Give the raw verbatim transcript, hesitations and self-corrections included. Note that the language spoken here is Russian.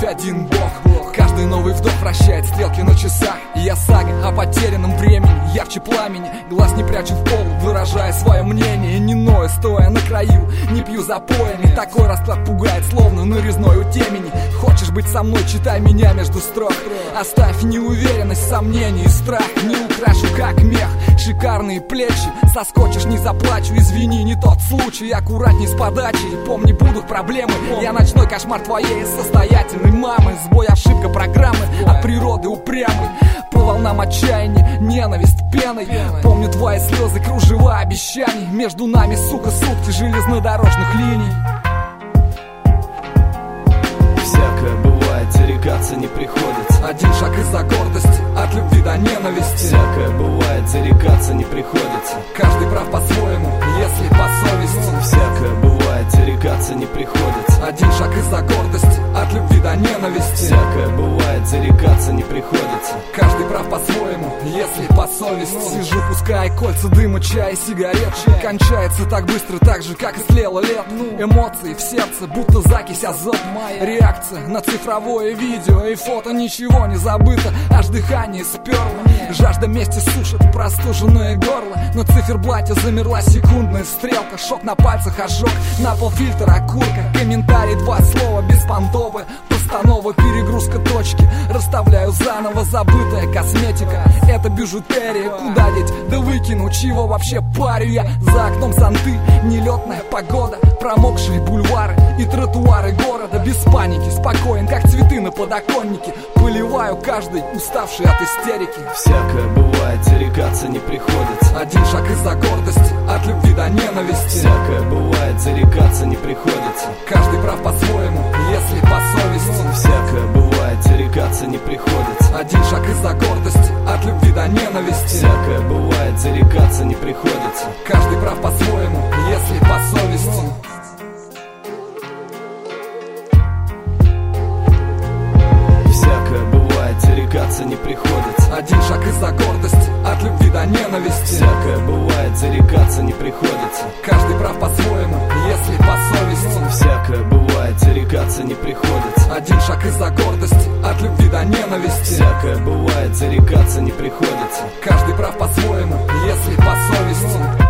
один Бог. Каждый новый вдох вращает стрелки на часах. И я сага о потерянном времени, ярче пламени. Глаз не прячу в пол, выражая свое мнение. Не ною, стоя на краю, не пью запоями. Такой расклад пугает, словно нарезной у темени. Хочешь быть со мной, читай меня между строк. Оставь неуверенность, сомнения и страх. Не украшу как мех, шикарные плечи. Соскочишь, не заплачу, извини, не тот случай. Аккуратней с подачей, помни, будут проблемы. Я ночной кошмар твоей состоятельной мамы. Сбой, ошибка программы, от природы упрямый. По волнам отчаяния, ненависть пеной. Помню твои слезы, кружева обещаний. Между нами, сука, сутки железнодорожных линий. Всякое бывает, зарекаться не приходится. Один шаг из-за гордости, от любви до ненависти. Всякое бывает, зарекаться не приходится. Каждый прав по-своему, если по совести. Всякое бывает, зарекаться не приходится. Один шаг из-за гордости, от любви до ненависти. Всякое бывает, зарекаться не приходится. Каждый прав по-своему, если по совести. Сижу, пуская кольца дыма, чая, сигарет. Кончается так быстро, так же, как и слело лет. Эмоции в сердце, будто закись азот. Реакция на цифровое видео и фото. Ничего не забыто, аж дыхание сперло. Жажда мести сушит простуженное горло. На циферблате замерла секундная стрелка. Шок на пальцах, ожог, на пол фильтр окурка. Комментарий, два слова, беспонтовые. Постанова, перегрузка точки. Расставляю заново забытая косметика. Это бижутерия, куда деть? Да выкину, чего вообще парю я? За окном зонты, нелетная погода. Промокшие бульвары и тротуары города. Без паники, спокоен, как цветы на подоконнике. Поливаю каждый, уставший от истерики. Всякое бывает, зарекаться не приходится. Один шаг из-за гордости, от любви до ненависти. Всякое бывает, зарекаться не приходится. Каждый прав по-своему, если по совести. Всякое бывает, зарекаться не приходится. Один шаг из-за гордости, от любви до ненависти. Всякое бывает, зарекаться не приходится. Каждый прав по-своему, если по совести. Всякое бывает, зарекаться не приходится. Один шаг из-за гордости, от любви до ненависти. Всякое бывает, зарекаться не приходится. Каждый прав по-своему, если по совести. Всякое бывает, зарекаться не приходится. Один шаг из-за гордости, от любви до ненависти. Всякое бывает, зарекаться не приходится. Каждый прав по-своему, если по совести.